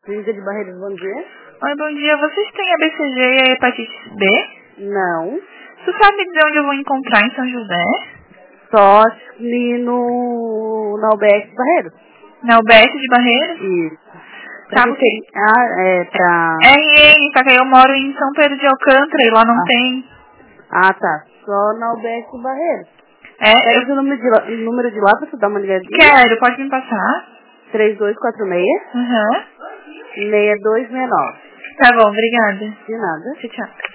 Clínica de Barreiras, bom dia. Oi, bom dia. Vocês têm a BCG e a hepatite B? Não. Você sabe dizer onde eu vou encontrar em São José? Só ali na UBS de Barreiros. Na UBS de Barreiros? Isso. Sabe o que? Pra... RN, só que eu moro em São Pedro de Alcântara e lá não tem. Ah, tá. Só na UBS de Barreiros. É, Quero o número de lá pra você dar uma ligadinha? Quero, pode me passar? 3246 Aham. 6269. Tá bom, obrigada. De nada. Tchau, tchau.